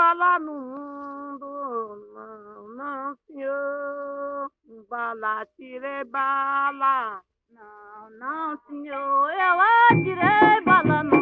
bala no mundo, não, não, senhor. Bala, tirei bala. Não, não, senhor, eu atirei bala no